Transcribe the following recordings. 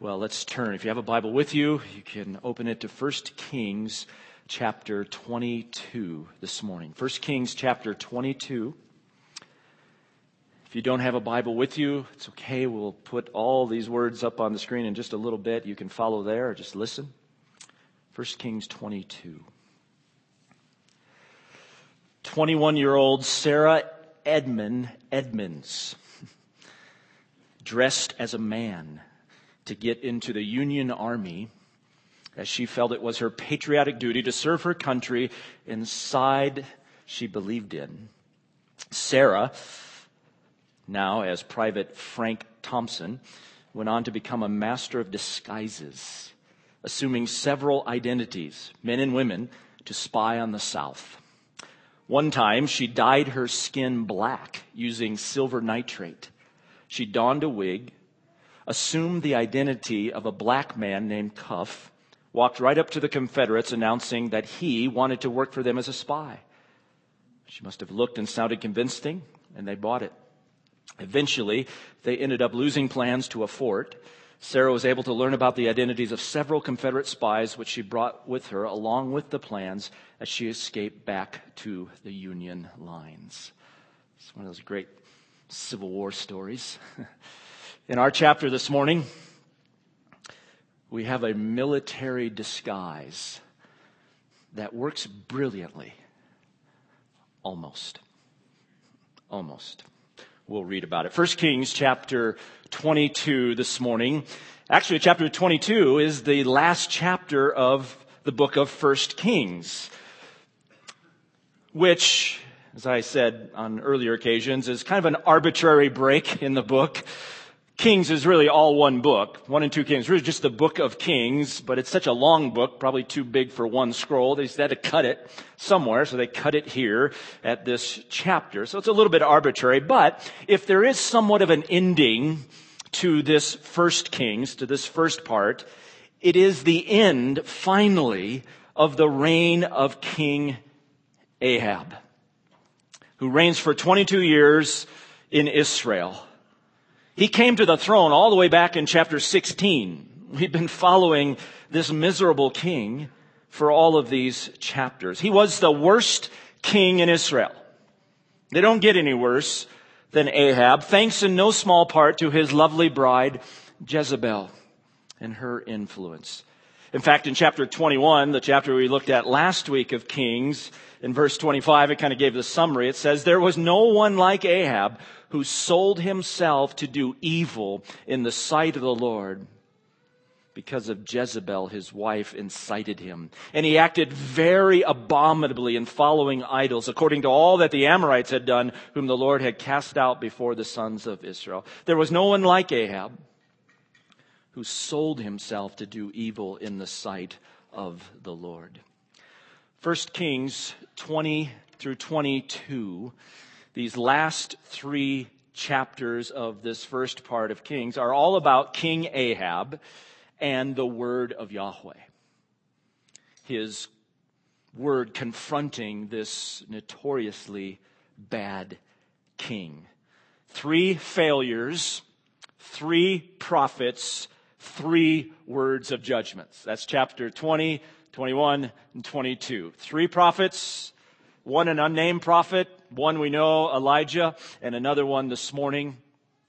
Well, let's turn. If you have a Bible with you, you can open it to 1 Kings chapter 22 this morning. 1 Kings chapter 22. If you don't have a Bible with you, it's okay. We'll put all these words up on the screen in just a little bit. You can follow there or just listen. 1 Kings 22. 21-year-old Sarah Edmonds, dressed as a man to get into the Union Army, as she felt it was her patriotic duty to serve her country in the side she believed in. Sarah, now as Private Frank Thompson, went on to become a master of disguises, assuming several identities, men and women, to spy on the South. One time, she dyed her skin black using silver nitrate. She donned a wig, assumed the identity of a black man named Cuff, walked right up to the Confederates announcing that he wanted to work for them as a spy. She must have looked and sounded convincing, and they bought it. Eventually, they ended up losing plans to a fort. Sarah was able to learn about the identities of several Confederate spies, which she brought with her along with the plans as she escaped back to the Union lines. It's one of those great Civil War stories. In our chapter this morning, we have a military disguise that works brilliantly. Almost. We'll read about it. 1 Kings chapter 22 this morning. Actually, chapter 22 is the last chapter of the book of 1 Kings, which, as I said on earlier occasions, is kind of an arbitrary break in the book. Kings is really all one book. 1 and 2 Kings, really just the book of Kings, but it's such a long book, probably too big for one scroll. They had to cut it somewhere, so they cut it here at this chapter. So it's a little bit arbitrary, but if there is somewhat of an ending to this 1 Kings, to this first part, it is the end, finally, of the reign of King Ahab, who reigns for 22 years in Israel. He came to the throne all the way back in chapter 16. We've been following this miserable king for all of these chapters. He was the worst king in Israel. They don't get any worse than Ahab, thanks in no small part to his lovely bride, Jezebel, and her influence. In fact, in chapter 21, the chapter we looked at last week of Kings, in verse 25, it kind of gave the summary. It says, "There was no one like Ahab who sold himself to do evil in the sight of the Lord. Because of Jezebel, his wife incited him. And he acted very abominably in following idols, according to all that the Amorites had done, whom the Lord had cast out before the sons of Israel." There was no one like Ahab who sold himself to do evil in the sight of the Lord. 1 Kings 20 through 22, these last three chapters of this first part of Kings are all about King Ahab and the word of Yahweh. His word confronting this notoriously bad king. 3 failures, 3 prophets, 3 words of judgments. That's chapter 20, 21, and 22. 3 prophets, 1 an unnamed prophet, 1 we know, Elijah, and another one this morning.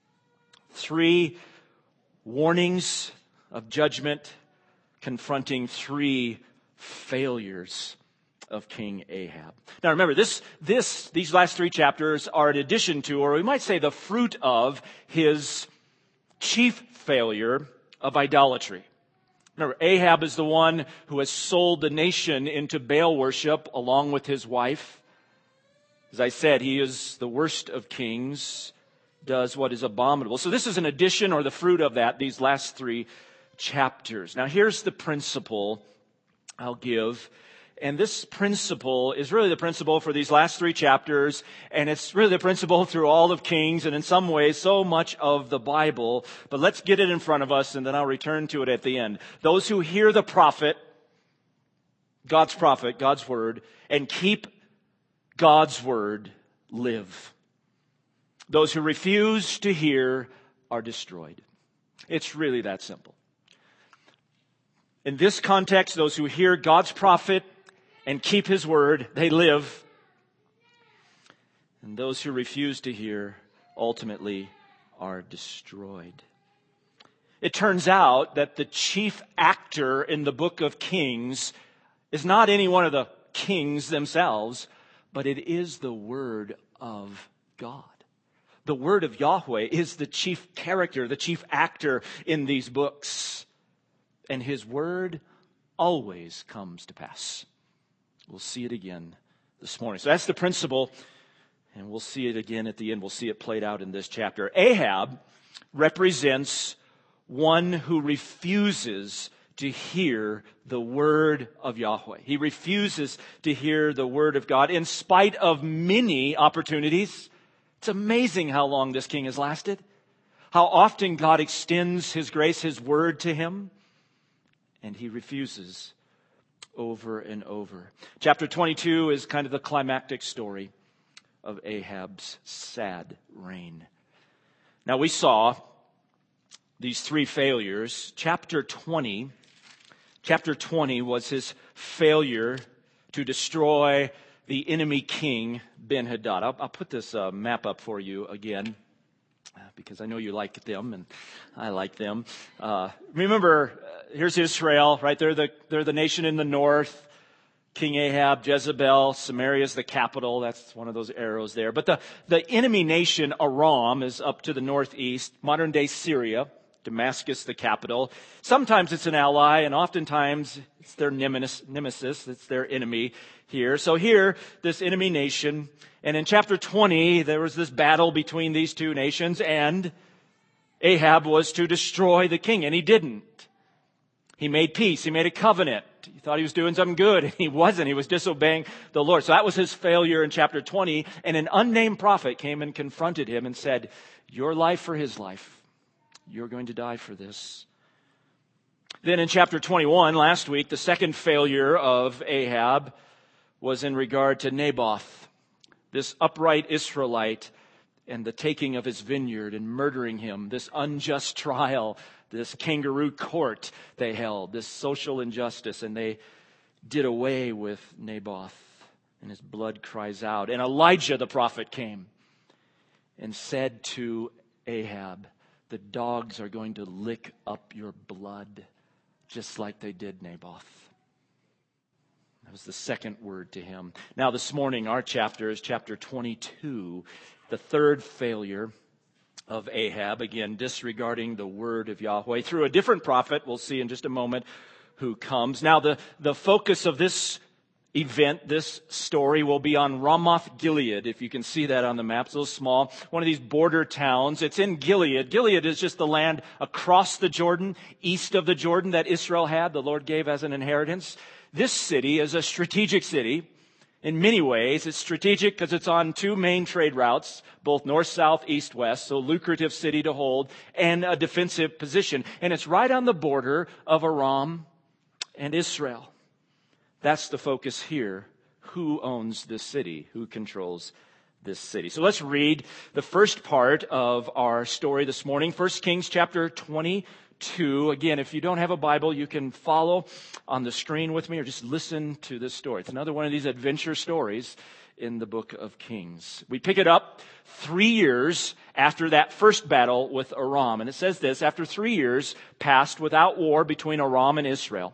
3 warnings of judgment confronting 3 failures of King Ahab. Now remember, these last 3 chapters are in addition to, or we might say the fruit of, his chief failure of idolatry. Remember, Ahab is the one who has sold the nation into Baal worship along with his wife. As I said, he is the worst of kings, does what is abominable. So this is an addition or the fruit of that, these last 3 chapters. Now here's the principle I'll give. And this principle is really the principle for these last 3 chapters, and it's really the principle through all of Kings, and in some ways, so much of the Bible. But let's get it in front of us, and then I'll return to it at the end. Those who hear the prophet, God's word, and keep God's word, live. Those who refuse to hear are destroyed. It's really that simple. In this context, those who hear God's prophet and keep his word, they live. And those who refuse to hear ultimately are destroyed. It turns out that the chief actor in the book of Kings is not any one of the kings themselves, but it is the word of God. The word of Yahweh is the chief character, the chief actor in these books. And his word always comes to pass. We'll see it again this morning. So that's the principle, and we'll see it again at the end. We'll see it played out in this chapter. Ahab represents one who refuses to hear the word of Yahweh. He refuses to hear the word of God in spite of many opportunities. It's amazing how long this king has lasted. How often God extends his grace, his word to him. And he refuses over and over. Chapter 22 is kind of the climactic story of Ahab's sad reign. Now we saw these three failures. Chapter 20 was his failure to destroy the enemy king Ben-Hadad. I'll put this map up for you again, because I know you like them and I like them. Remember, here's Israel, right? They're the nation in the north. King Ahab, Jezebel, Samaria is the capital. That's one of those arrows there. But the enemy nation, Aram, is up to the northeast, modern day Syria. Damascus, the capital. Sometimes it's an ally, and oftentimes it's their nemesis. It's their enemy here. So here, this enemy nation, and in chapter 20, there was this battle between these two nations, and Ahab was to destroy the king, and he didn't. He made peace. He made a covenant. He thought he was doing something good, and he wasn't. He was disobeying the Lord. So that was his failure in chapter 20, and an unnamed prophet came and confronted him and said, your life for his life. You're going to die for this. Then in chapter 21, last week, the second failure of Ahab was in regard to Naboth, this upright Israelite, and the taking of his vineyard and murdering him, this unjust trial, this kangaroo court they held, this social injustice, and they did away with Naboth, and his blood cries out. And Elijah the prophet came and said to Ahab, the dogs are going to lick up your blood, just like they did Naboth. That was the second word to him. Now this morning, our chapter is chapter 22, the third failure of Ahab, again, disregarding the word of Yahweh through a different prophet. We'll see in just a moment who comes. Now the focus of this event, this story, will be on Ramoth Gilead. If you can see that on the map, it's a little small. One of these border towns. It's in Gilead. Gilead is just the land across the Jordan, east of the Jordan that Israel had, the Lord gave as an inheritance. This city is a strategic city. In many ways, it's strategic because it's on two main trade routes, both north, south, east, west, so lucrative city to hold, and a defensive position. And it's right on the border of Aram and Israel. That's the focus here. Who owns this city? Who controls this city? So let's read the first part of our story this morning. 1 Kings chapter 22. Again, if you don't have a Bible, you can follow on the screen with me or just listen to this story. It's another one of these adventure stories in the book of Kings. We pick it up 3 years after that first battle with Aram. And it says this, after 3 years passed without war between Aram and Israel.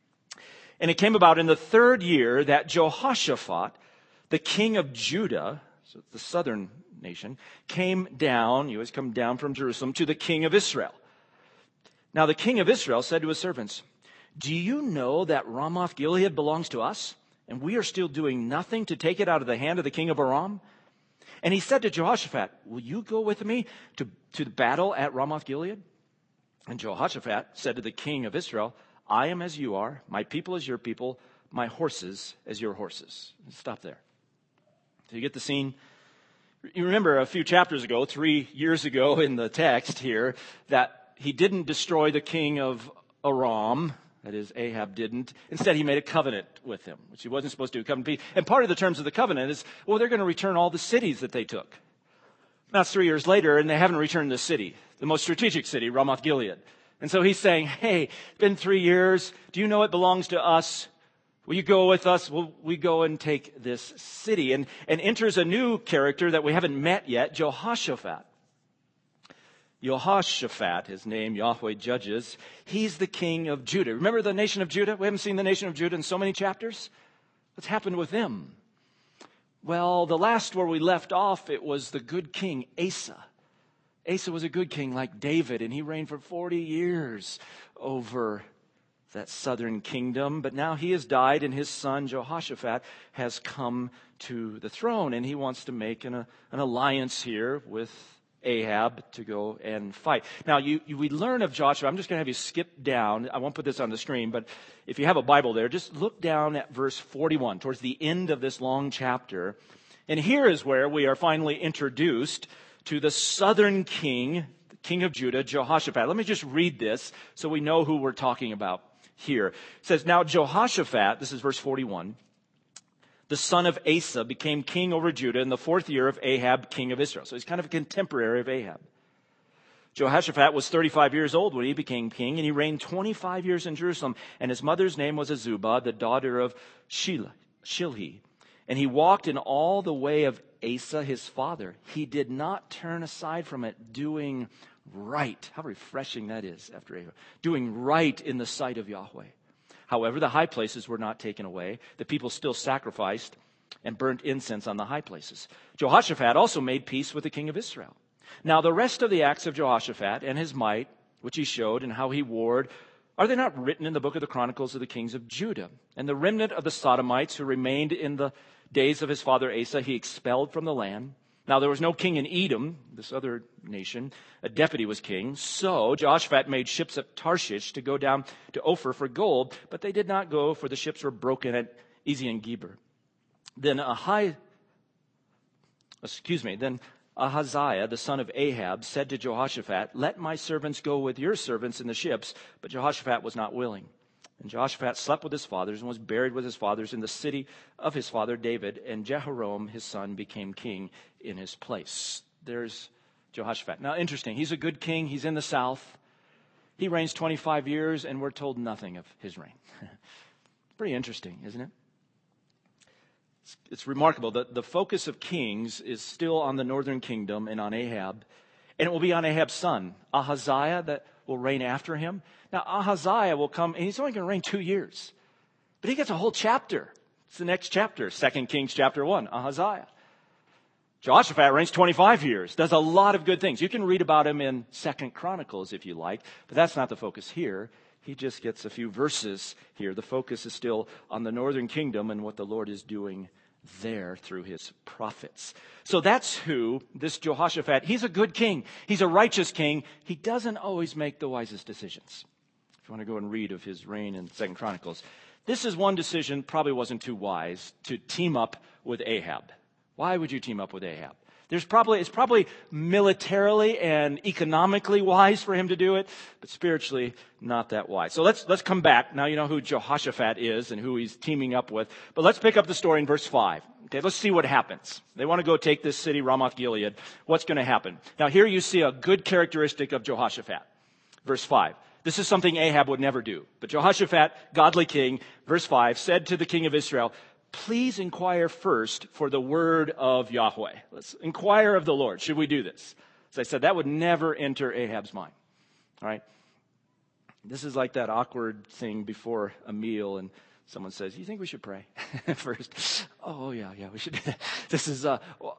And it came about in the third year that Jehoshaphat, the king of Judah, so the southern nation, came down, he always come down from Jerusalem, to the king of Israel. Now the king of Israel said to his servants, do you know that Ramoth Gilead belongs to us? And we are still doing nothing to take it out of the hand of the king of Aram? And he said to Jehoshaphat, will you go with me to the battle at Ramoth Gilead? And Jehoshaphat said to the king of Israel, I am as you are, my people as your people, my horses as your horses. Stop there. So you get the scene? You remember a few chapters ago, 3 years ago in the text here, that he didn't destroy the king of Aram. That is, Ahab didn't. Instead, he made a covenant with him, which he wasn't supposed to do. And part of the terms of the covenant is, well, they're going to return all the cities that they took. Now it's 3 years later, and they haven't returned the city, the most strategic city, Ramoth Gilead. And so he's saying, hey, it's been 3 years. Do you know it belongs to us? Will you go with us? Will we go and take this city? And enters a new character that we haven't met yet, Jehoshaphat. Jehoshaphat, his name, Yahweh judges. He's the king of Judah. Remember the nation of Judah? We haven't seen the nation of Judah in so many chapters. What's happened with them? Well, the last where we left off, it was the good king, Asa. Asa was a good king like David, and he reigned for 40 years over that southern kingdom. But now he has died, and his son, Jehoshaphat, has come to the throne, and he wants to make an alliance here with Ahab to go and fight. Now, we learn of Joshua. I'm just going to have you skip down. I won't put this on the screen, but if you have a Bible there, just look down at verse 41, towards the end of this long chapter. And here is where we are finally introduced to the southern king, the king of Judah, Jehoshaphat. Let me just read this so we know who we're talking about here. It says, now Jehoshaphat, this is verse 41, the son of Asa, became king over Judah in the 4th year of Ahab, king of Israel. So he's kind of a contemporary of Ahab. Jehoshaphat was 35 years old when he became king, and he reigned 25 years in Jerusalem. And his mother's name was Azubah, the daughter of Shilhi. And he walked in all the way of Asa, his father. He did not turn aside from it, doing right. How refreshing that is after Ahab. Doing right in the sight of Yahweh. However, the high places were not taken away. The people still sacrificed and burnt incense on the high places. Jehoshaphat also made peace with the king of Israel. Now, the rest of the acts of Jehoshaphat and his might, which he showed and how he warred, are they not written in the book of the Chronicles of the kings of Judah? And the remnant of the Sodomites who remained in the days of his father Asa, he expelled from the land. Now, there was no king in Edom, this other nation. A deputy was king. So Jehoshaphat made ships at Tarshish to go down to Ophir for gold, but they did not go, for the ships were broken at Ezion-Geber. Then Ahaziah, the son of Ahab, said to Jehoshaphat, let my servants go with your servants in the ships. But Jehoshaphat was not willing. And Jehoshaphat slept with his fathers and was buried with his fathers in the city of his father David. And Jehoram, his son, became king in his place. There's Jehoshaphat. Now, interesting. He's a good king. He's in the south. He reigns 25 years, and we're told nothing of his reign. Pretty interesting, isn't it? It's remarkable that the focus of kings is still on the northern kingdom and on Ahab. And it will be on Ahab's son, Ahaziah, that will reign after him. Now, Ahaziah will come, and he's only going to reign 2 years. But he gets a whole chapter. It's the next chapter, 2 Kings chapter 1, Ahaziah. Jehoshaphat reigns 25 years, does a lot of good things. You can read about him in 2 Chronicles if you like, but that's not the focus here. He just gets a few verses here. The focus is still on the northern kingdom and what the Lord is doing there through his prophets. So that's who this Jehoshaphat, he's a good king. He's a righteous king. He doesn't always make the wisest decisions. If you want to go and read of his reign in 2 Chronicles, this is one decision probably wasn't too wise, to team up with Ahab. Why would you team up with Ahab? It's probably militarily and economically wise for him to do it, but spiritually not that wise. So let's come back. Now you know who Jehoshaphat is and who he's teaming up with. But let's pick up the story in verse 5. Okay, let's see what happens. They want to go take this city, Ramoth Gilead. What's going to happen? Now here you see a good characteristic of Jehoshaphat. Verse 5. This is something Ahab would never do. But Jehoshaphat, godly king, verse 5, said to the king of Israel, please inquire first for the word of Yahweh. Let's inquire of the Lord. Should we do this? As I said, that would never enter Ahab's mind. All right? This is like that awkward thing before a meal and someone says, you think we should pray first? Oh, yeah, we should do that. This is,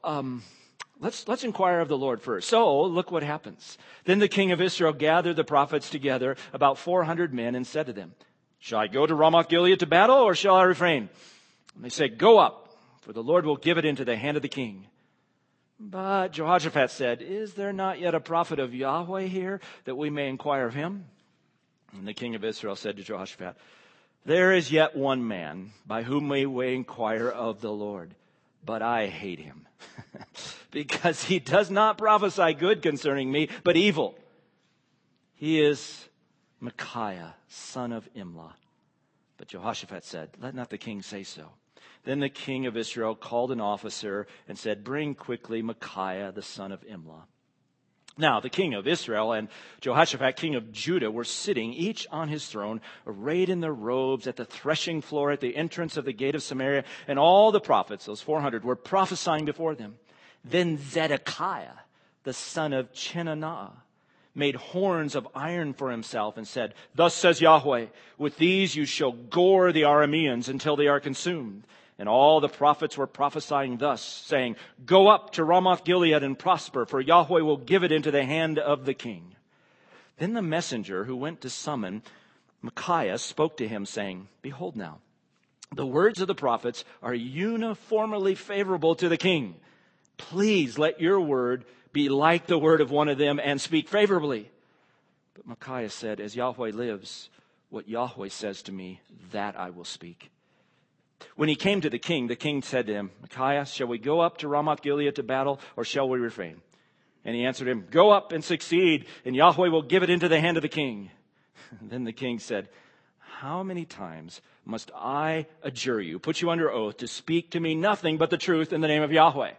let's inquire of the Lord first. So look what happens. Then the king of Israel gathered the prophets together, about 400 men, and said to them, shall I go to Ramoth Gilead to battle, or shall I refrain? And they said, go up, for the Lord will give it into the hand of the king. But Jehoshaphat said, is there not yet a prophet of Yahweh here, that we may inquire of him? And the king of Israel said to Jehoshaphat, there is yet one man by whom we may inquire of the Lord, but I hate him, because he does not prophesy good concerning me, but evil. He is Micaiah, son of Imlah. But Jehoshaphat said, let not the king say so. Then the king of Israel called an officer and said, bring quickly Micaiah, the son of Imlah. Now, the king of Israel and Jehoshaphat, king of Judah, were sitting, each on his throne, arrayed in their robes at the threshing floor at the entrance of the gate of Samaria. And all the prophets, those 400, were prophesying before them. Then Zedekiah, the son of Chenaanah, made horns of iron for himself and said, "Thus says Yahweh, with these you shall gore the Arameans until they are consumed." And all the prophets were prophesying thus, saying, "Go up to Ramoth Gilead and prosper, for Yahweh will give it into the hand of the king." Then the messenger who went to summon Micaiah spoke to him, saying, "Behold now, the words of the prophets are uniformly favorable to the king. Please let your word be like the word of one of them and speak favorably." But Micaiah said, "As Yahweh lives, what Yahweh says to me, that I will speak." When he came to the king said to him, "Micaiah, shall we go up to Ramoth Gilead to battle, or shall we refrain?" And he answered him, "Go up and succeed, and Yahweh will give it into the hand of the king." Then the king said, "How many times must I adjure you, put you under oath, to speak to me nothing but the truth in the name of Yahweh?"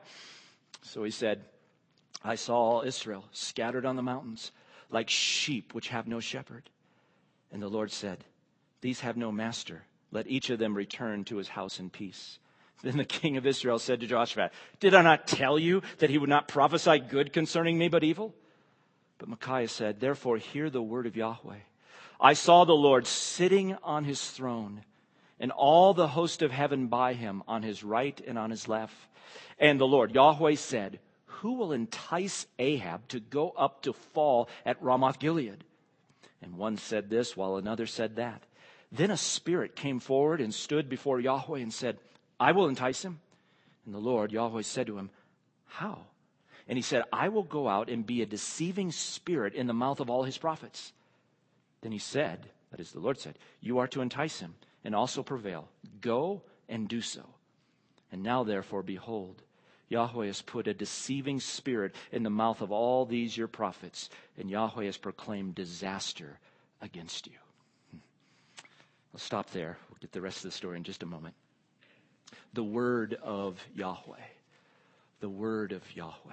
So he said, "I saw all Israel scattered on the mountains, like sheep which have no shepherd." And the Lord said, "These have no master. Let each of them return to his house in peace." Then the king of Israel said to Jehoshaphat, "Did I not tell you that he would not prophesy good concerning me, but evil?" But Micaiah said, "Therefore hear the word of Yahweh. I saw the Lord sitting on his throne, and all the host of heaven by him, on his right and on his left. And the Lord, Yahweh, said, Who will entice Ahab to go up to fall at Ramoth Gilead?" And one said this, while another said that. Then a spirit came forward and stood before Yahweh and said, "I will entice him." And the Lord, Yahweh, said to him, "How?" And he said, "I will go out and be a deceiving spirit in the mouth of all his prophets." Then he said, that is, the Lord said, "You are to entice him and also prevail. Go and do so." And now, therefore, behold, Yahweh has put a deceiving spirit in the mouth of all these your prophets, and Yahweh has proclaimed disaster against you. I'll stop there. We'll get the rest of the story in just a moment. The word of Yahweh. The word of Yahweh.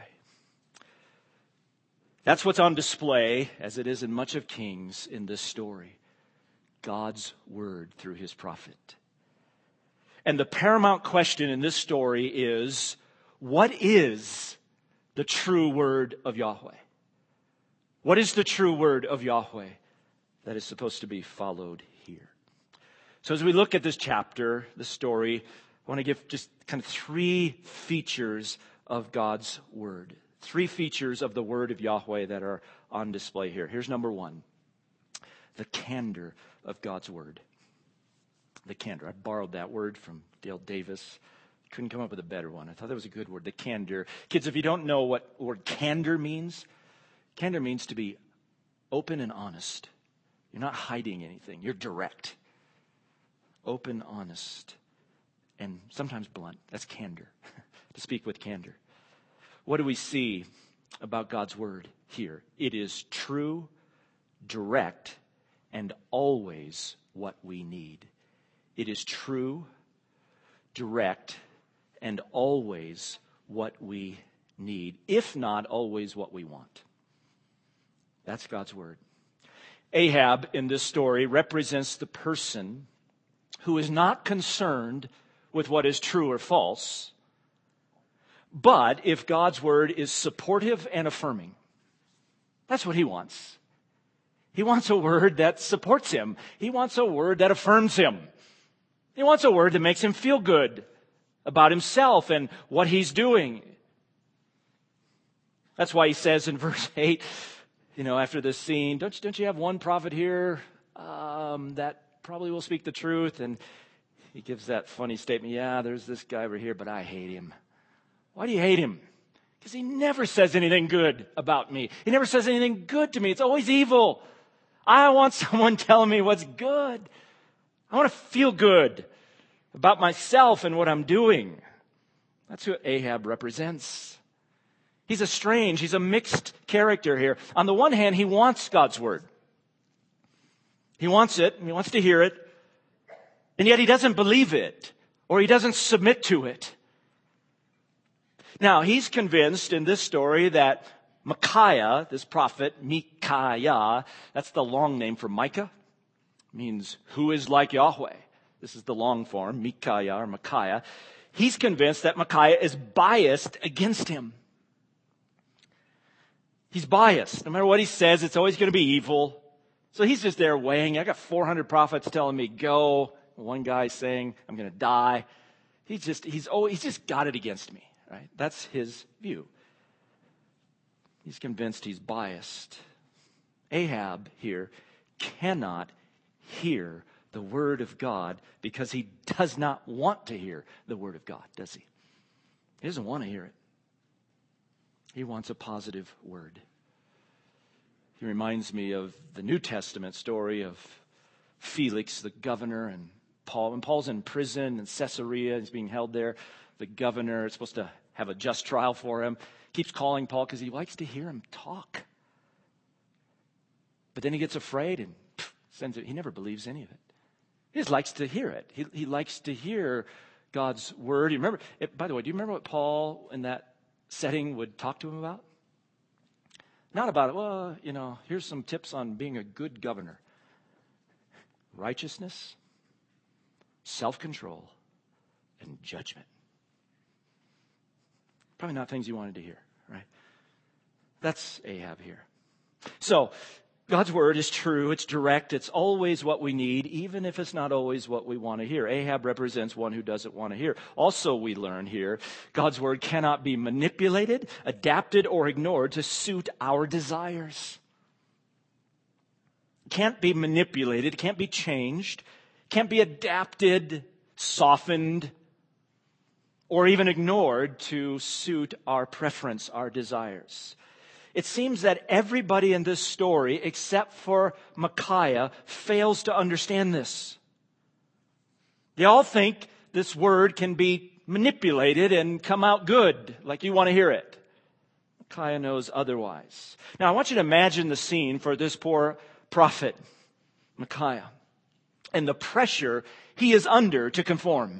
That's what's on display, as it is in much of Kings, in this story. God's word through his prophet. And the paramount question in this story is, what is the true word of Yahweh? What is the true word of Yahweh that is supposed to be followed here? So as we look at this chapter, the story, I want to give just kind of three features of God's word. Three features of the word of Yahweh that are on display here. Here's number one. The candor of God's word. The candor. I borrowed that word from Dale Davis. Couldn't come up with a better one. I thought that was a good word, the candor. Kids, if you don't know what word candor means to be open and honest. You're not hiding anything. You're direct. Open, honest, and sometimes blunt. That's candor. To speak with candor. What do we see about God's word here? It is true, direct, and always what we need. It is true, direct, and always what we need, if not always what we want. That's God's word. Ahab in this story represents the person who is not concerned with what is true or false, but if God's word is supportive and affirming. That's what he wants. He wants a word that supports him. He wants a word that affirms him. He wants a word that makes him feel good about himself and what he's doing. That's why he says in verse 8, after this scene, don't you have one prophet here that probably will speak the truth? And he gives that funny statement, "Yeah, there's this guy over here, but I hate him." Why do you hate him? Because he never says anything good about me. He never says anything good to me. It's always evil. I want someone telling me what's good. I want to feel good about myself and what I'm doing. That's who Ahab represents. He's a mixed character here. On the one hand, he wants God's word. He wants it, and he wants to hear it, and yet he doesn't believe it, or he doesn't submit to it. Now, he's convinced in this story that Micaiah, this prophet, Micaiah, that's the long name for Micah. It means who is like Yahweh. This is the long form, Micaiah or Micaiah. He's convinced that Micaiah is biased against him. He's biased. No matter what he says, it's always going to be evil. So he's just there weighing. I got 400 prophets telling me go. One guy saying I'm going to die. He's just got it against me, right? That's his view. He's convinced he's biased. Ahab here cannot hear the word of God because he does not want to hear the word of God, does he? He doesn't want to hear it. He wants a positive word. He reminds me of the New Testament story of Felix, the governor, and Paul. When Paul's in prison in Caesarea, he's being held there. The governor is supposed to have a just trial for him. Keeps calling Paul because he likes to hear him talk. But then he gets afraid and sends it. He never believes any of it. He just likes to hear it. He likes to hear God's word. You remember? By the way, do you remember what Paul in that setting would talk to him about? Not about, well, here's some tips on being a good governor. Righteousness, self-control, and judgment. Probably not things you wanted to hear, right? That's Ahab here. So, God's word is true, it's direct, it's always what we need, even if it's not always what we want to hear. Ahab represents one who doesn't want to hear. Also, we learn here, God's word cannot be manipulated, adapted, or ignored to suit our desires. It can't be manipulated, it can't be changed, it can't be adapted, softened, or even ignored to suit our preference, our desires. It seems that everybody in this story, except for Micaiah, fails to understand this. They all think this word can be manipulated and come out good, like you want to hear it. Micaiah knows otherwise. Now, I want you to imagine the scene for this poor prophet, Micaiah, and the pressure he is under to conform.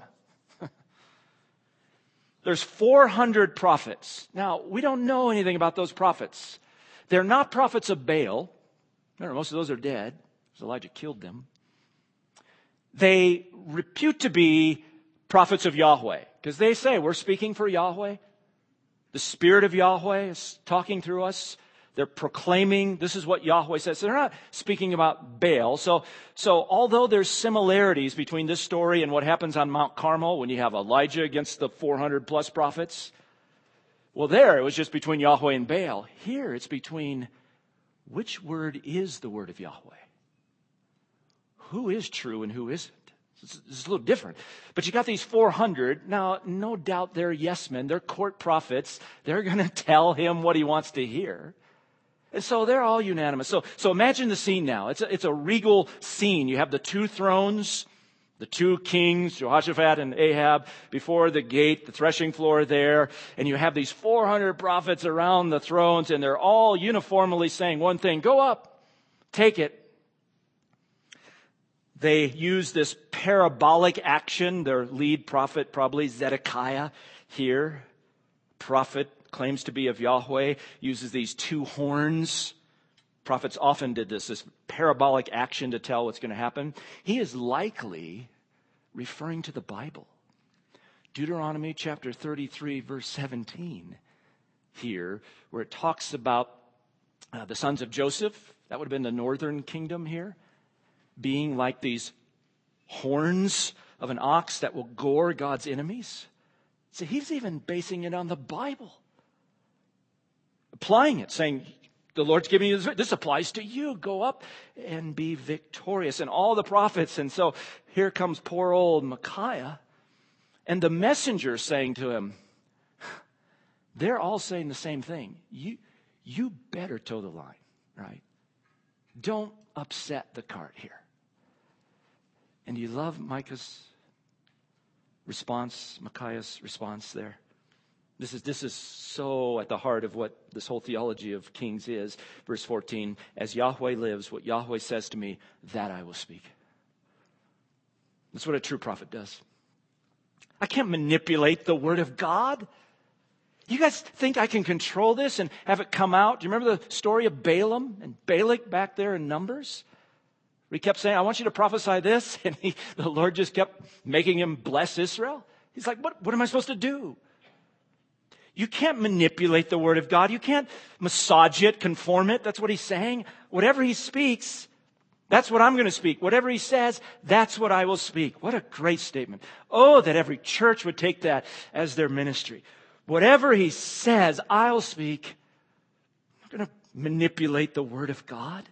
There's 400 prophets. Now, we don't know anything about those prophets. They're not prophets of Baal. Remember, most of those are dead, because Elijah killed them. They repute to be prophets of Yahweh, because they say, we're speaking for Yahweh. The Spirit of Yahweh is talking through us. They're proclaiming this is what Yahweh says. So they're not speaking about Baal. So although there's similarities between this story and what happens on Mount Carmel when you have Elijah against the 400 plus prophets, well, there it was just between Yahweh and Baal. Here it's between which word is the word of Yahweh? Who is true and who isn't? It's a little different. But you got these 400. Now, no doubt they're yes men. They're court prophets. They're going to tell him what he wants to hear. And so they're all unanimous. So imagine the scene now. It's a regal scene. You have the two thrones, the two kings, Jehoshaphat and Ahab, before the gate, the threshing floor there. And you have these 400 prophets around the thrones, and they're all uniformly saying one thing: go up, take it. They use this parabolic action. Their lead prophet, probably Zedekiah here, prophet, claims to be of Yahweh, uses these two horns. Prophets often did this parabolic action to tell what's going to happen. He is likely referring to the Bible. Deuteronomy chapter 33, verse 17 here, where it talks about the sons of Joseph. That would have been the northern kingdom here, being like these horns of an ox that will gore God's enemies. So he's even basing it on the Bible. Applying it, saying, the Lord's giving you this applies to you. Go up and be victorious. And all the prophets. And so here comes poor old Micaiah. And the messenger saying to him, they're all saying the same thing. You better toe the line, right? Don't upset the cart here. And you love Micaiah's response there. This is so at the heart of what this whole theology of Kings is. Verse 14, as Yahweh lives, what Yahweh says to me, that I will speak. That's what a true prophet does. I can't manipulate the word of God. You guys think I can control this and have it come out? Do you remember the story of Balaam and Balak back there in Numbers? He kept saying, I want you to prophesy this. And the Lord just kept making him bless Israel. He's like, what am I supposed to do? You can't manipulate the word of God. You can't massage it, conform it. That's what he's saying. Whatever he speaks, that's what I'm going to speak. Whatever he says, that's what I will speak. What a great statement. Oh, that every church would take that as their ministry. Whatever he says, I'll speak. I'm not going to manipulate the word of God.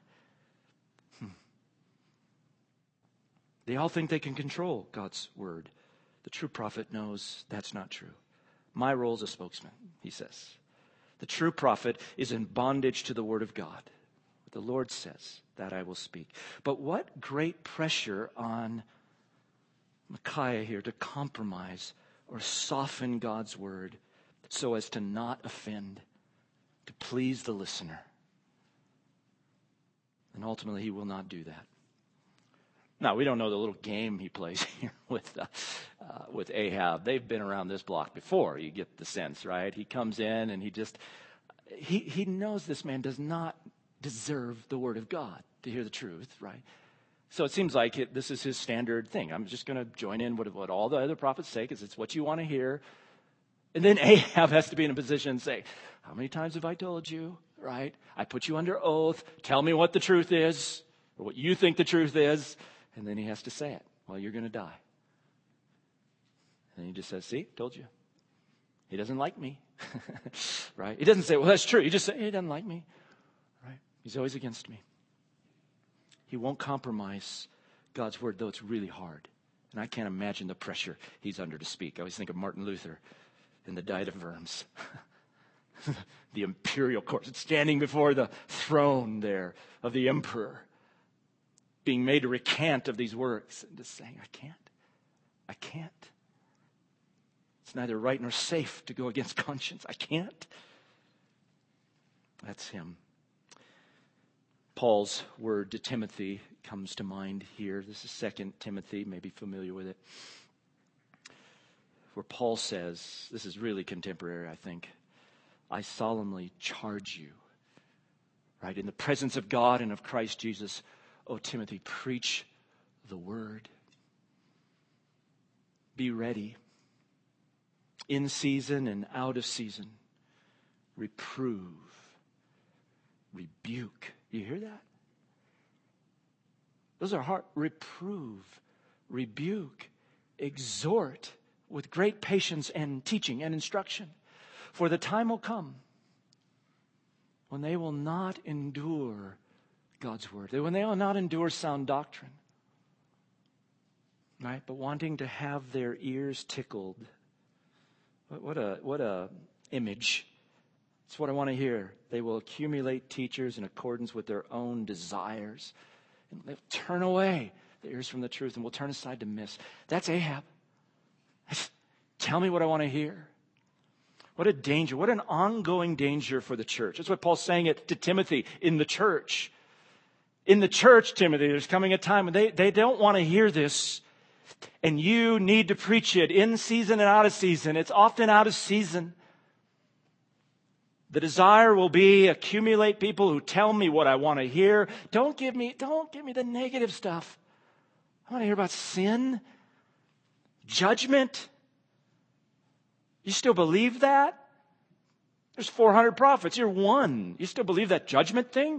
They all think they can control God's word. The true prophet knows that's not true. My role is a spokesman, he says. The true prophet is in bondage to the word of God. What the Lord says, that I will speak. But what great pressure on Micaiah here to compromise or soften God's word so as to not offend, to please the listener. And ultimately, he will not do that. Now, we don't know the little game he plays here with Ahab. They've been around this block before. You get the sense, right? He comes in and he knows this man does not deserve the word of God to hear the truth, right? So it seems like this is his standard thing. I'm just going to join in what all the other prophets say because it's what you want to hear. And then Ahab has to be in a position and say, how many times have I told you, right? I put you under oath. Tell me what the truth is or what you think the truth is. And then he has to say it. Well, you're going to die. And he just says, see, told you. He doesn't like me. Right? He doesn't say, well, that's true. He just says, he doesn't like me. Right? He's always against me. He won't compromise God's word, though it's really hard. And I can't imagine the pressure he's under to speak. I always think of Martin Luther in the Diet of Worms. The imperial court, standing before the throne there of the emperor, being made to recant of these works and just saying, I can't. It's neither right nor safe to go against conscience. I can't. That's him. Paul's word to Timothy comes to mind here. This is 2 Timothy, maybe familiar with it, where Paul says, this is really contemporary, I think, I solemnly charge you, right, in the presence of God and of Christ Jesus, O Timothy, preach the word. Be ready. In season and out of season. Reprove. Rebuke. You hear that? Those are hard. Reprove. Rebuke. Exhort with great patience and teaching and instruction. For the time will come when they will not endure God's word. When they will not endure sound doctrine. Right? But wanting to have their ears tickled. What a image. It's what I want to hear. They will accumulate teachers in accordance with their own desires. And they'll turn away their ears from the truth and will turn aside to myths. That's Ahab. Tell me what I want to hear. What a danger. What an ongoing danger for the church. That's what Paul's saying it to Timothy in the church. In the church, Timothy, there's coming a time when they don't want to hear this. And you need to preach it in season and out of season. It's often out of season. The desire will be accumulate people who tell me what I want to hear. Don't give me the negative stuff. I want to hear about sin, judgment. You still believe that? There's 400 prophets. You're one. You still believe that judgment thing?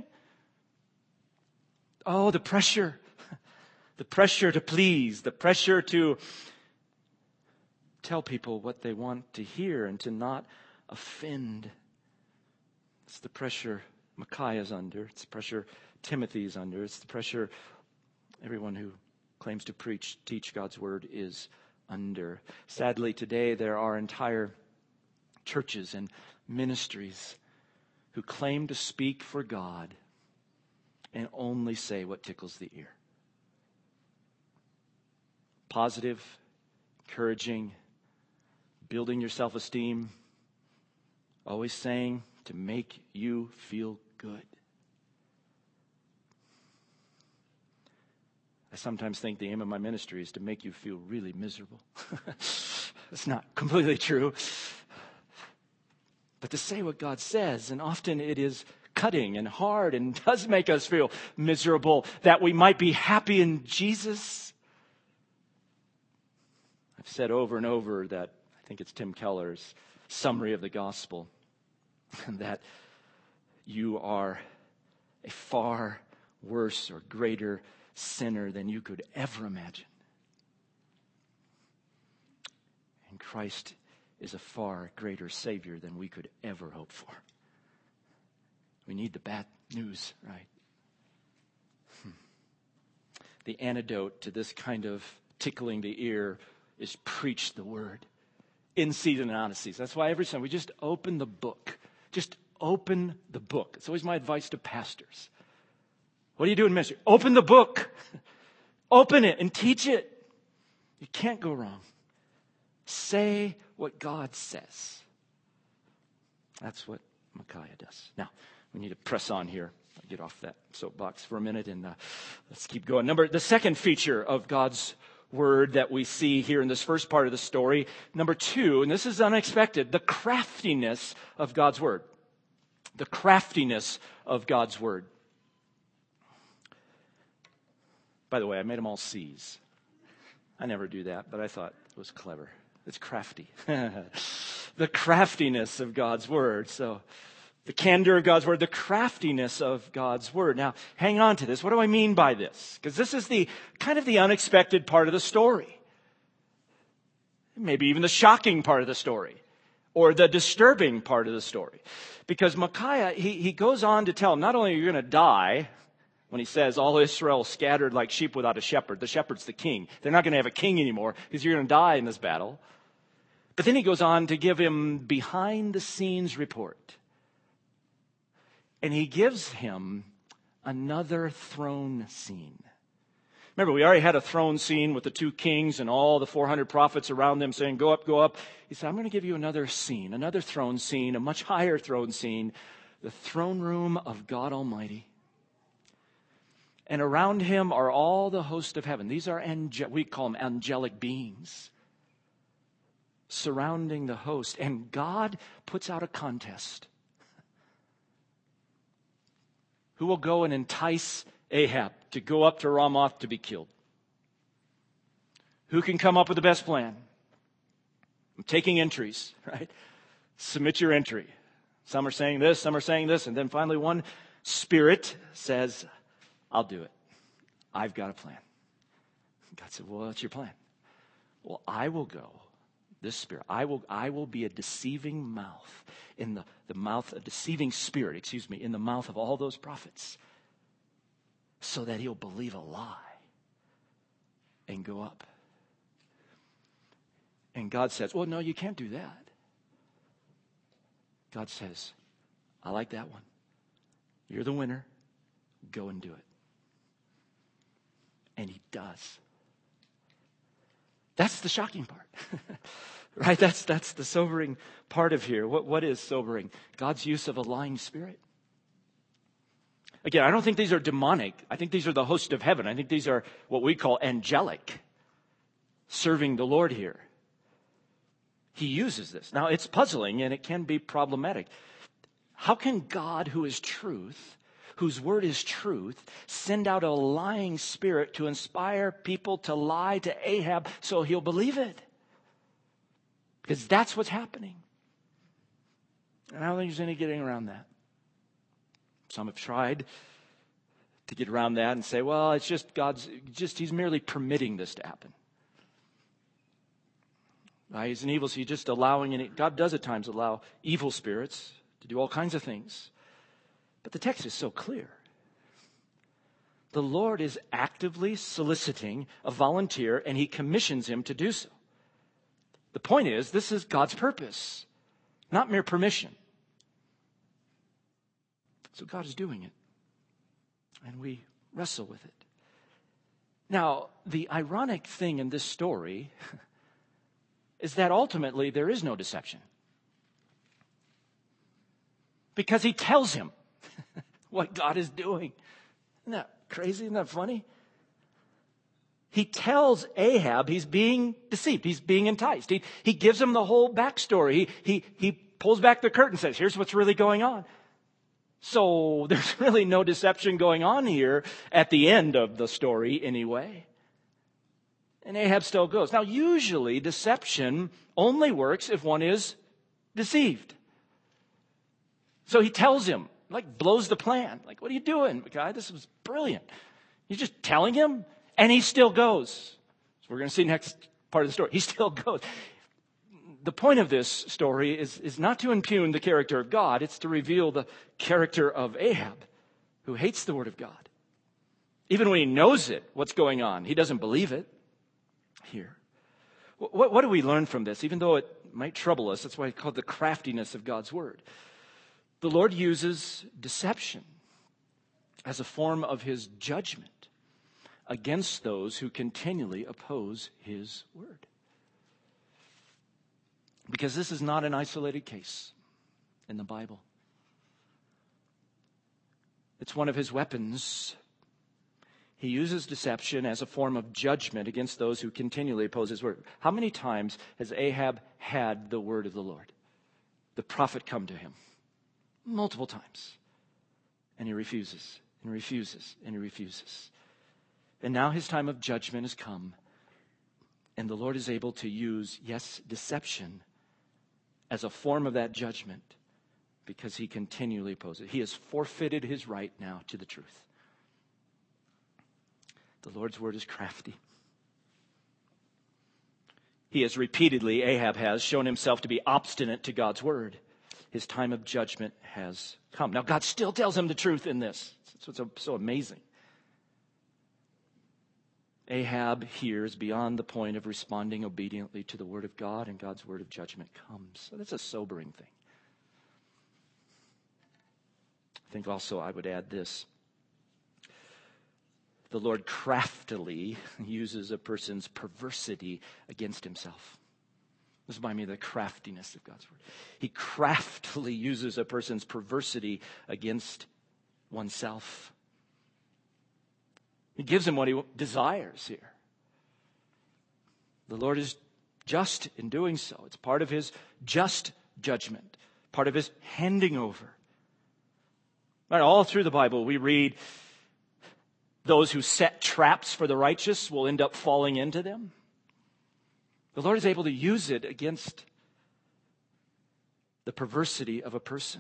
Oh, the pressure. The pressure to please. The pressure to tell people what they want to hear and to not offend. It's the pressure Micaiah's under. It's the pressure Timothy's under. It's the pressure everyone who claims to teach God's word is under. Sadly, today there are entire churches and ministries who claim to speak for God and only say what tickles the ear. Positive, encouraging, building your self-esteem, always saying to make you feel good. I sometimes think the aim of my ministry is to make you feel really miserable. It's not completely true. but to say what God says. And often it is cutting and hard and does make us feel miserable, that we might be happy in Jesus. I've said over and over that, I think it's Tim Keller's summary of the gospel, that you are a far worse or greater sinner than you could ever imagine. And Christ is a far greater Savior than we could ever hope for. We need the bad news, right? The antidote to this kind of tickling the ear is preach the word in season and out of season. That's why every Sunday we just open the book. Just open the book. It's always my advice to pastors. What do you do in ministry? Open the book. Open it and teach it. You can't go wrong. Say what God says. That's what Micaiah does. Now, we need to press on here. I'll get off that soapbox for a minute and let's keep going. The second feature of God's word that we see here in this first part of the story. Number 2, and this is unexpected, the craftiness of God's word. The craftiness of God's word. By the way, I made them all C's. I never do that, but I thought it was clever. It's crafty. The craftiness of God's word. So, the candor of God's word, the craftiness of God's word. Now, hang on to this. What do I mean by this? Because this is the kind of the unexpected part of the story. Maybe even the shocking part of the story. Or the disturbing part of the story. Because Micaiah, he goes on to tell him, not only are you going to die, when he says, all Israel scattered like sheep without a shepherd. The shepherd's the king. They're not going to have a king anymore because you're going to die in this battle. But then he goes on to give him behind-the-scenes report. And he gives him another throne scene. Remember, we already had a throne scene with the 2 kings and all the 400 prophets around them saying, go up, go up. He said, I'm going to give you another scene, another throne scene, a much higher throne scene, the throne room of God Almighty. And around him are all the host of heaven. These are, we call them angelic beings, surrounding the host. And God puts out a contest. Who will go and entice Ahab to go up to Ramoth to be killed? Who can come up with the best plan? I'm taking entries, right? Submit your entry. Some are saying this, some are saying this. And then finally one spirit says, I'll do it. I've got a plan. God said, well, what's your plan? Well, I will go. This spirit, I will be a deceiving mouth in the mouth, a deceiving spirit, in the mouth of all those prophets, so that he'll believe a lie and go up. And God says, well, no, you can't do that. God says, I like that one. You're the winner. Go and do it. And he does. That's the shocking part. Right? That's the sobering part of here. What is sobering? God's use of a lying spirit. Again, I don't think these are demonic. I think these are the host of heaven. I think these are what we call angelic, serving the Lord here. He uses this. Now, it's puzzling and it can be problematic. How can God, who is truth, whose word is truth, send out a lying spirit to inspire people to lie to Ahab so he'll believe it? Because that's what's happening. And I don't think there's any getting around that. Some have tried to get around that and say, well, it's just he's merely permitting this to happen. He's an evil, so he's just allowing it. God does at times allow evil spirits to do all kinds of things. But the text is so clear. The Lord is actively soliciting a volunteer, and he commissions him to do so. The point is, this is God's purpose, not mere permission. So God is doing it, and we wrestle with it. Now, the ironic thing in this story is that ultimately there is no deception. Because he tells him what God is doing. Isn't that crazy? Isn't that funny? He tells Ahab he's being deceived. He's being enticed. He gives him the whole backstory. He pulls back the curtain and says, here's what's really going on. So there's really no deception going on here at the end of the story anyway. And Ahab still goes. Now, usually deception only works if one is deceived. So he tells him, like blows the plan. Like, what are you doing, guy? This was brilliant. He's just telling him, and he still goes. So we're going to see next part of the story. He still goes. The point of this story is not to impugn the character of God. It's to reveal the character of Ahab, who hates the word of God. Even when he knows it, what's going on, he doesn't believe it here. What do we learn from this? Even though it might trouble us, that's why it's called the craftiness of God's word. The Lord uses deception as a form of his judgment against those who continually oppose his word. Because this is not an isolated case in the Bible. It's one of his weapons. He uses deception as a form of judgment against those who continually oppose his word. How many times has Ahab had the word of the Lord, the prophet, come to him? Multiple times. And he refuses, and refuses, and he refuses. And now his time of judgment has come. And the Lord is able to use, yes, deception as a form of that judgment because he continually opposes. He has forfeited his right now to the truth. The Lord's word is crafty. He has repeatedly, Ahab has, shown himself to be obstinate to God's word. His time of judgment has come. Now, God still tells him the truth in this. That's what's so amazing. Ahab hears beyond the point of responding obediently to the word of God, and God's word of judgment comes. So that's a sobering thing. I think also I would add this. The Lord craftily uses a person's perversity against himself. This reminds me of the craftiness of God's word. He craftily uses a person's perversity against oneself. He gives him what he desires here. The Lord is just in doing so. It's part of his just judgment, part of his handing over. Right, all through the Bible, we read those who set traps for the righteous will end up falling into them. The Lord is able to use it against the perversity of a person.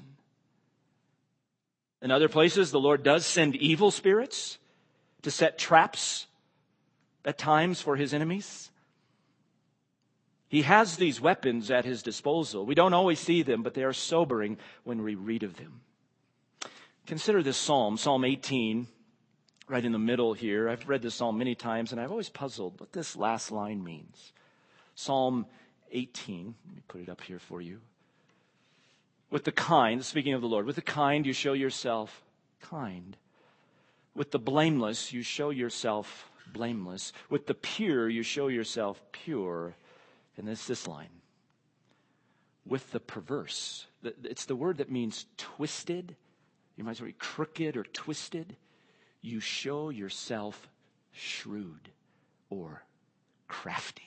In other places, the Lord does send evil spirits to set traps at times for his enemies. He has these weapons at his disposal. We don't always see them, but they are sobering when we read of them. Consider this psalm, Psalm 18, right in the middle here. I've read this psalm many times, and I've always puzzled what this last line means. Psalm 18, let me put it up here for you. With the kind, speaking of the Lord, with the kind you show yourself kind. With the blameless you show yourself blameless. With the pure you show yourself pure. And it's this line. With the perverse. It's the word that means twisted. You might say crooked or twisted. You show yourself shrewd or crafty.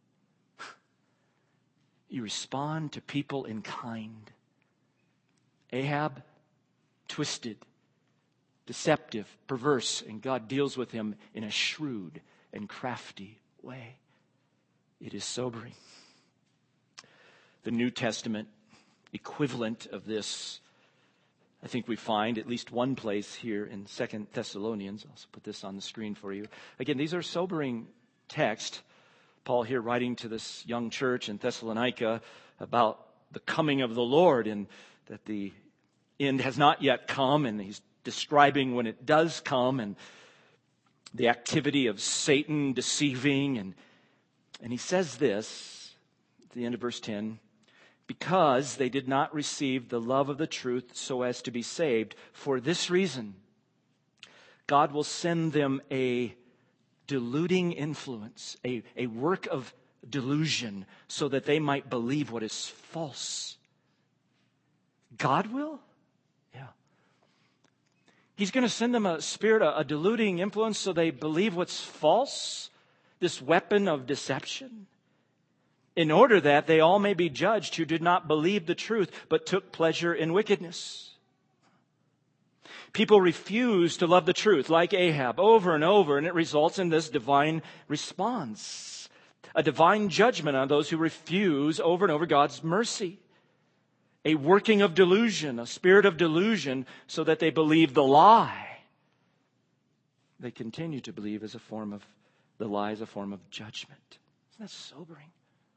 You respond to people in kind. Ahab, twisted, deceptive, perverse, and God deals with him in a shrewd and crafty way. It is sobering. The New Testament equivalent of this, I think we find at least one place here in 2 Thessalonians. I'll also put this on the screen for you. Again, these are sobering texts. Paul here writing to this young church in Thessalonica about the coming of the Lord and that the end has not yet come, and he's describing when it does come and the activity of Satan deceiving. And he says this at the end of verse 10, because they did not receive the love of the truth so as to be saved. For this reason, God will send them a deluding influence, a work of delusion, so that they might believe what is false. God will? Yeah. He's going to send them a spirit, a deluding influence, so they believe what's false, this weapon of deception. in order that they all may be judged who did not believe the truth, but took pleasure in wickedness. People refuse to love the truth, like Ahab, over and over, and it results in this divine response, a divine judgment on those who refuse over and over God's mercy, a working of delusion, a spirit of delusion, so that they believe the lie. They continue to believe as a form of the lie, as a form of judgment. Isn't that sobering?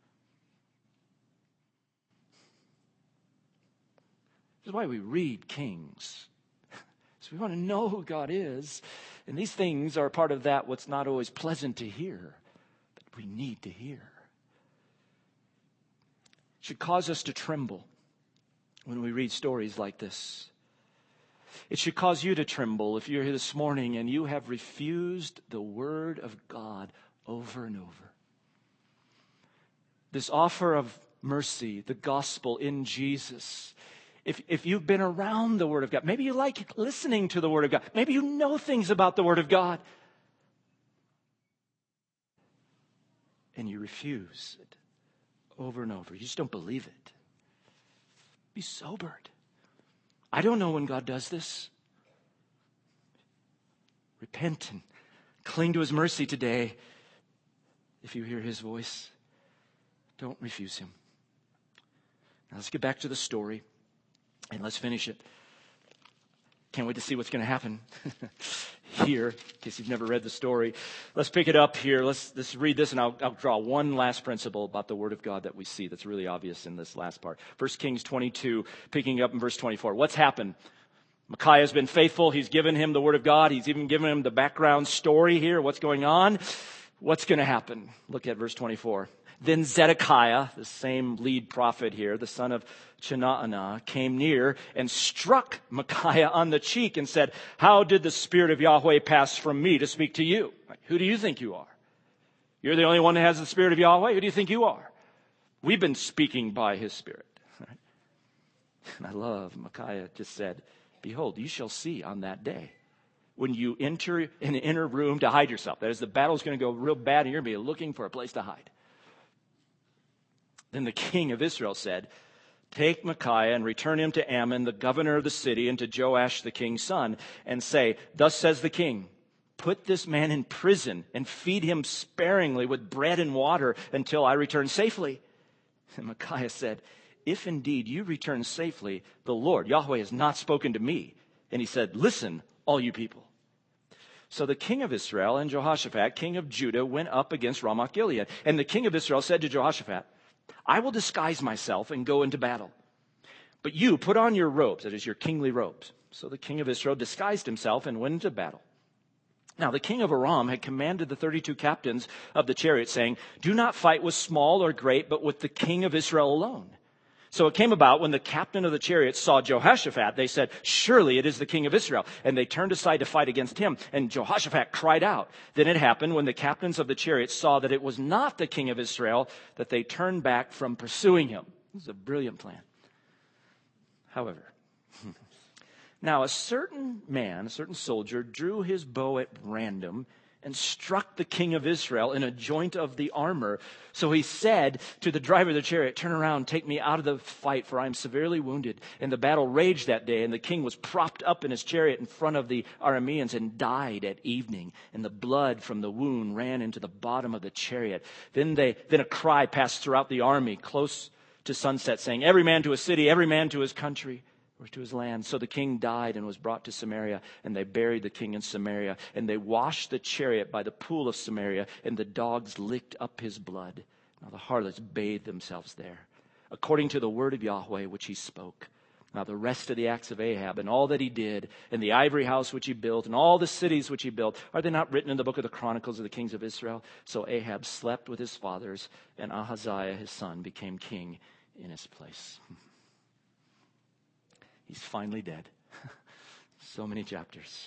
This is why we read Kings. So we want to know who God is. And these things are part of that what's not always pleasant to hear, but we need to hear. It should cause us to tremble when we read stories like this. It should cause you to tremble if you're here this morning and you have refused the word of God over and over. This offer of mercy, the gospel in Jesus. If you've been around the Word of God, maybe you like listening to the Word of God. Maybe you know things about the Word of God. And you refuse it over and over. You just don't believe it. Be sobered. I don't know when God does this. Repent and cling to His mercy today. If you hear His voice, don't refuse Him. Now let's get back to the story. And let's finish it. Can't wait to see what's going to happen here, in case you've never read the story. Let's pick it up here. Let's read this, and I'll draw one last principle about the Word of God that we see that's really obvious in this last part. 1 Kings 22, picking up in verse 24. What's happened? Micaiah has been faithful. He's given him the Word of God. He's even given him the background story here. What's going on? What's going to happen? Look at verse 24. Then Zedekiah, the same lead prophet here, the son of Chenaanah, came near and struck Micaiah on the cheek and said, "How did the Spirit of Yahweh pass from me to speak to you?" Who do you think you are? You're the only one that has the Spirit of Yahweh? Who do you think you are? We've been speaking by His Spirit. And I love, Micaiah just said, "Behold, you shall see on that day when you enter an inner room to hide yourself." That is, the battle's going to go real bad and you're going to be looking for a place to hide. Then the king of Israel said, "Take Micaiah and return him to Ammon, the governor of the city, and to Joash, the king's son, and say, 'Thus says the king, put this man in prison and feed him sparingly with bread and water until I return safely.'" And Micaiah said, "If indeed you return safely, the Lord, Yahweh, has not spoken to me." And he said, "Listen, all you people." So the king of Israel and Jehoshaphat, king of Judah, went up against Ramoth Gilead. And the king of Israel said to Jehoshaphat, "I will disguise myself and go into battle. But you put on your robes," that is, your kingly robes. So the king of Israel disguised himself and went into battle. Now the king of Aram had commanded the 32 captains of the chariot, saying, "Do not fight with small or great, but with the king of Israel alone." So it came about when the captain of the chariots saw Jehoshaphat, they said, "Surely it is the king of Israel." And they turned aside to fight against him. And Jehoshaphat cried out. Then it happened when the captains of the chariots saw that it was not the king of Israel, that they turned back from pursuing him. This is a brilliant plan. However, now a certain man, a certain soldier, drew his bow at random and struck the king of Israel in a joint of the armor. So he said to the driver of the chariot, "Turn around, take me out of the fight, for I am severely wounded." And the battle raged that day, and the king was propped up in his chariot in front of the Arameans and died at evening. And the blood from the wound ran into the bottom of the chariot. Then a cry passed throughout the army close to sunset, saying, "Every man to his city, every man to his country, or to his land." So the king died and was brought to Samaria, and they buried the king in Samaria. And they washed the chariot by the pool of Samaria, and the dogs licked up his blood. Now the harlots bathed themselves there, according to the word of Yahweh which he spoke. Now the rest of the acts of Ahab, and all that he did, and the ivory house which he built, and all the cities which he built, are they not written in the book of the Chronicles of the kings of Israel? So Ahab slept with his fathers, and Ahaziah his son became king in his place. He's finally dead. So many chapters.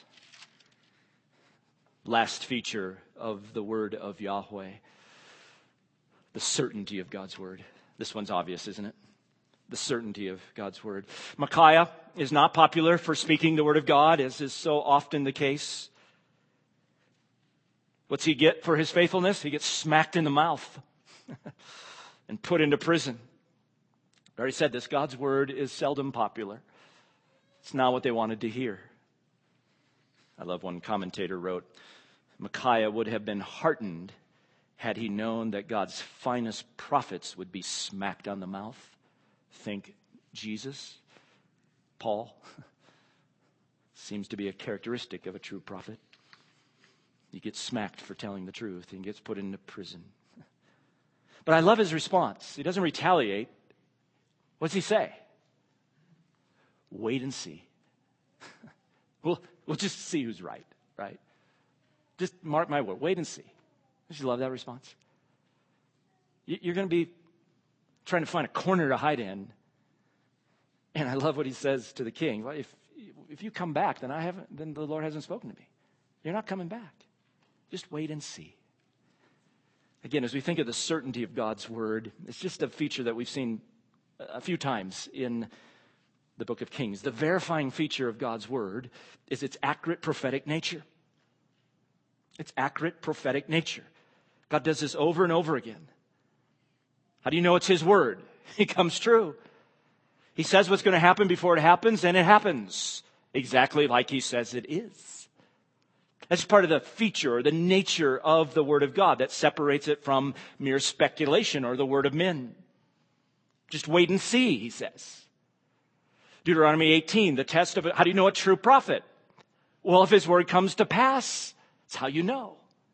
Last feature of the word of Yahweh. The certainty of God's word. This one's obvious, isn't it? The certainty of God's word. Micaiah is not popular for speaking the word of God, as is so often the case. What's he get for his faithfulness? He gets smacked in the mouth. and put into prison. I already said this, God's word is seldom popular. It's not what they wanted to hear. I love one commentator wrote, Micaiah would have been heartened had he known that God's finest prophets would be smacked on the mouth. Think Jesus, Paul. Seems to be a characteristic of a true prophet. He gets smacked for telling the truth and gets put into prison. But I love his response. He doesn't retaliate. What's he say? Wait and see. We'll just see who's right? Just mark my word. Wait and see. Don't you love that response? You're going to be trying to find a corner to hide in. And I love what he says to the king. Well, if you come back, then the Lord hasn't spoken to me. You're not coming back. Just wait and see. Again, as we think of the certainty of God's word, it's just a feature that we've seen a few times in the book of Kings. The verifying feature of God's word is its accurate prophetic nature. Its accurate prophetic nature. God does this over and over again. How do you know it's his word? It comes true. He says what's going to happen before it happens, and it happens exactly like he says it is. That's part of the feature or the nature of the word of God that separates it from mere speculation or the word of men. Just wait and see, he says. Deuteronomy 18, the test of it. How do you know a true prophet? Well, if his word comes to pass, that's how you know.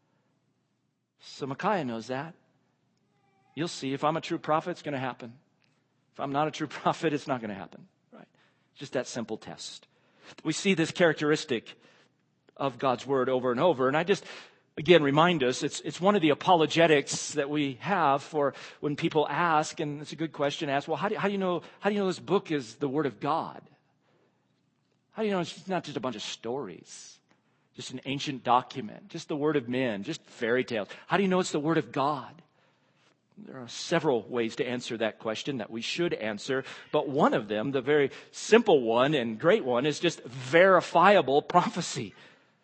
So Micaiah knows that. You'll see if I'm a true prophet, it's going to happen. If I'm not a true prophet, it's not going to happen. Right? Just that simple test. We see this characteristic of God's word over and over. And I just, again, remind us, it's one of the apologetics that we have for when people ask, and it's a good question to ask, well, how do you know this book is the word of God? How do you know it's not just a bunch of stories? Just an ancient document, just the word of men, just fairy tales. How do you know it's the word of God? There are several ways to answer that question that we should answer, but one of them, the very simple one and great one, is just verifiable prophecy.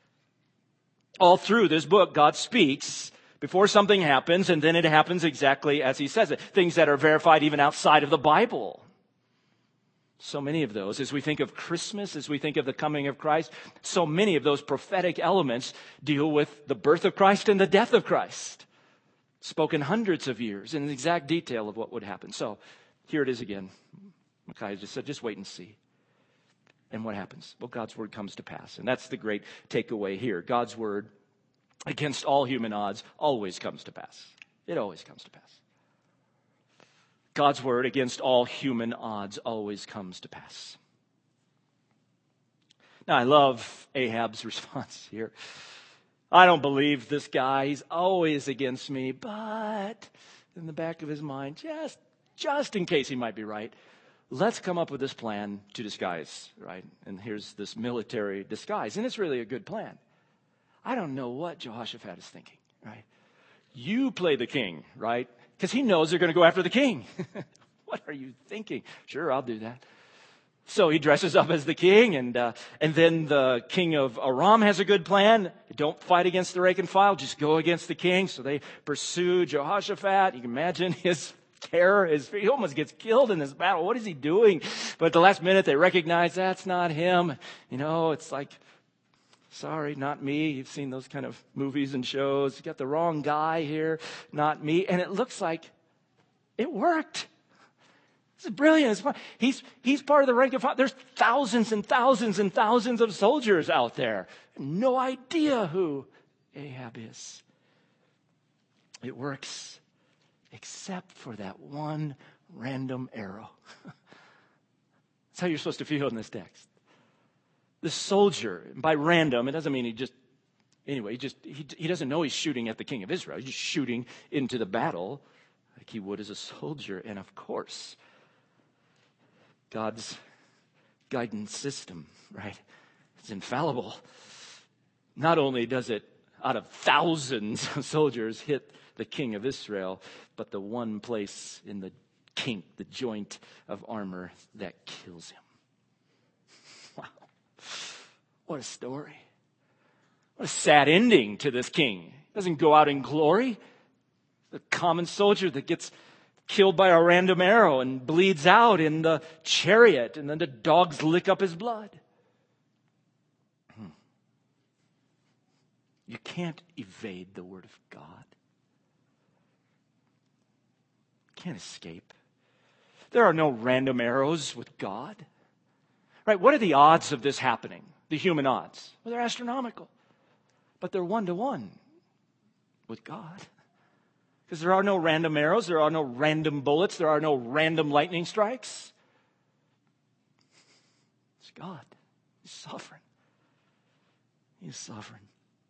All through this book, God speaks before something happens, and then it happens exactly as he says it. Things that are verified even outside of the Bible. So many of those, as we think of Christmas, as we think of the coming of Christ, so many of those prophetic elements deal with the birth of Christ and the death of Christ. Spoken hundreds of years in the exact detail of what would happen. So here it is again. Micaiah just said, just wait and see. And what happens? Well, God's word comes to pass. And that's the great takeaway here. God's word, against all human odds, always comes to pass. It always comes to pass. God's word, against all human odds, always comes to pass. Now, I love Ahab's response here. I don't believe this guy. He's always against me. But in the back of his mind, just in case he might be right, let's come up with this plan to disguise, right? And here's this military disguise. And it's really a good plan. I don't know what Jehoshaphat is thinking, right? You play the king, right? Because he knows they're going to go after the king. What are you thinking? Sure, I'll do that. So he dresses up as the king, and then the king of Aram has a good plan. Don't fight against the rank and file, just go against the king. So they pursue Jehoshaphat. You can imagine his terror. He almost gets killed in this battle. What is he doing? But at the last minute, they recognize that's not him. You know, it's like, sorry, not me. You've seen those kind of movies and shows. You got the wrong guy here, not me. And it looks like it worked. This is brilliant. It's fun. He's part of the rank of file. There's thousands and thousands and thousands of soldiers out there. No idea who Ahab is. It works except for that one random arrow. That's how you're supposed to feel in this text. The soldier, by random, it doesn't mean he doesn't know he's shooting at the king of Israel. He's just shooting into the battle like he would as a soldier. And of course, God's guidance system, right? It's infallible. Not only does it, out of thousands of soldiers, hit the king of Israel, but the one place in the kink, the joint of armor that kills him. Wow. What a story. What a sad ending to this king. He doesn't go out in glory. The common soldier that gets killed by a random arrow and bleeds out in the chariot, and then the dogs lick up his blood. You can't evade the Word of God. You can't escape. There are no random arrows with God. Right? What are the odds of this happening? The human odds? Well, they're astronomical. But they're 1-to-1 with God. Because there are no random arrows, there are no random bullets, there are no random lightning strikes. It's God. He's sovereign. He's sovereign.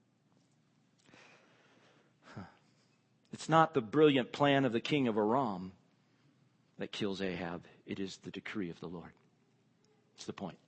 It's not the brilliant plan of the king of Aram that kills Ahab. It is the decree of the Lord. That's the point.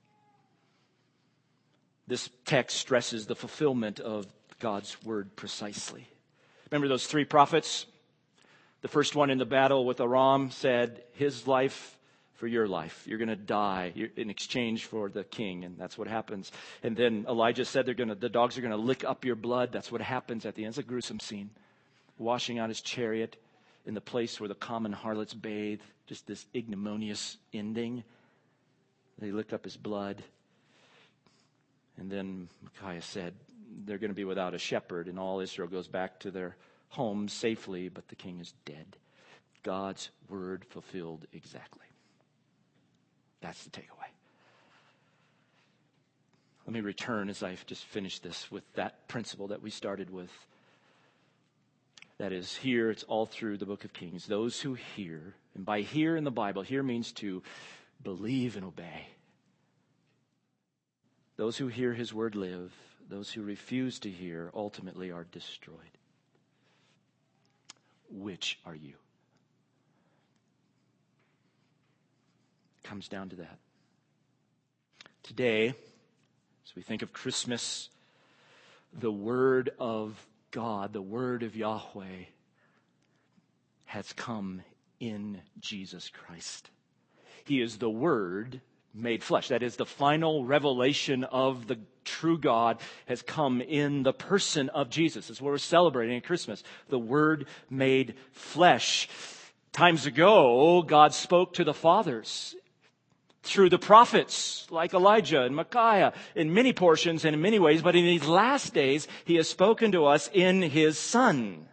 This text stresses the fulfillment of God's word precisely. Remember those 3 prophets? The first one in the battle with Aram said, his life for your life. You're going to die in exchange for the king, and that's what happens. And then Elijah said the dogs are going to lick up your blood. That's what happens at the end. It's a gruesome scene. Washing out his chariot in the place where the common harlots bathe. Just this ignominious ending. They licked up his blood. And then Micaiah said, they're going to be without a shepherd, and all Israel goes back to their homes safely, but the king is dead. God's word fulfilled exactly. That's the takeaway. Let me return as I just finished this with that principle that we started with. That is, here, it's all through the book of Kings. Those who hear, and by hear in the Bible, hear means to believe and obey. Those who hear his word live. Those who refuse to hear ultimately are destroyed. Which are you? It comes down to that. Today, as we think of Christmas, the word of God, the word of Yahweh, has come in Jesus Christ. He is the Word made flesh. That is, the final revelation of the true God has come in the person of Jesus. That's what we're celebrating at Christmas. The Word made flesh. Times ago, God spoke to the fathers through the prophets like Elijah and Micaiah in many portions and in many ways, but in these last days, he has spoken to us in his Son.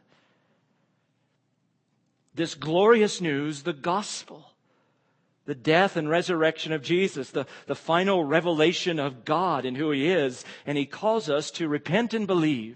This glorious news, the gospel, the death and resurrection of Jesus, the final revelation of God and who he is, and he calls us to repent and believe.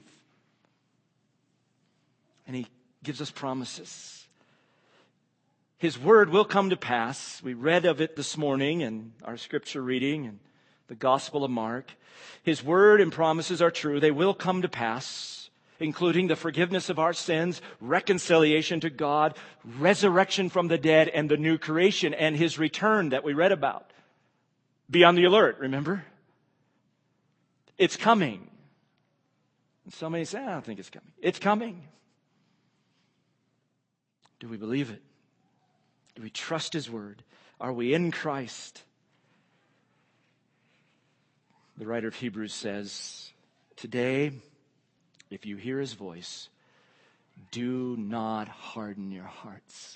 And he gives us promises. His word will come to pass. We read of it this morning in our scripture reading in the Gospel of Mark. His word and promises are true. They will come to pass, including the forgiveness of our sins, reconciliation to God, resurrection from the dead, and the new creation, and his return that we read about. Be on the alert, remember? It's coming. And so many say, I don't think it's coming. It's coming. Do we believe it? Do we trust his word? Are we in Christ? The writer of Hebrews says, today, if you hear his voice, do not harden your hearts.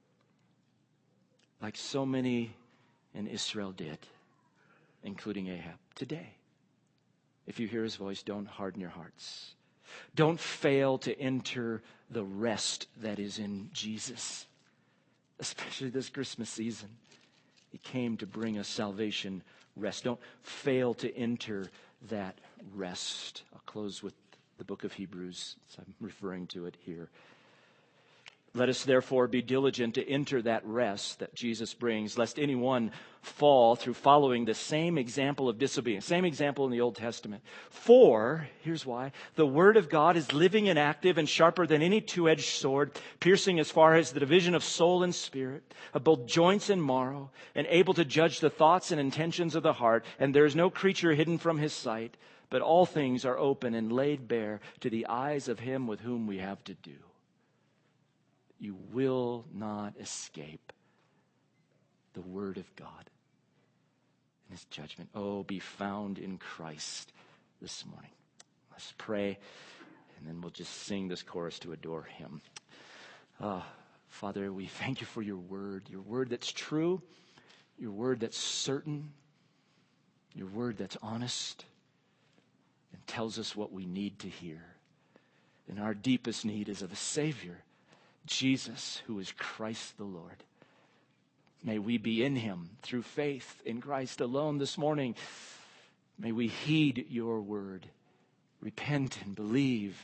Like so many in Israel did, including Ahab. Today, if you hear his voice, don't harden your hearts. Don't fail to enter the rest that is in Jesus. Especially this Christmas season. He came to bring us salvation, rest. Don't fail to enter that rest. I'll close with the book of Hebrews, as I'm referring to it here. Let us therefore be diligent to enter that rest that Jesus brings, lest anyone fall through following the same example of disobedience, same example in the Old Testament. For, here's why, the word of God is living and active and sharper than any two-edged sword, piercing as far as the division of soul and spirit, of both joints and marrow, and able to judge the thoughts and intentions of the heart. And there is no creature hidden from his sight, but all things are open and laid bare to the eyes of him with whom we have to do. You will not escape the word of God and his judgment. Oh, be found in Christ this morning. Let's pray, and then we'll just sing this chorus to adore him. Father, we thank you for your word that's true, your word that's certain, your word that's honest, and tells us what we need to hear. And our deepest need is of a Savior, Jesus, who is Christ the Lord. May we be in him through faith in Christ alone this morning. May we heed your word, repent and believe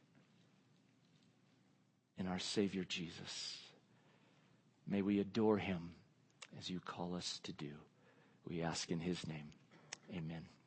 in our Savior Jesus. May we adore him as you call us to do. We ask in his name. Amen.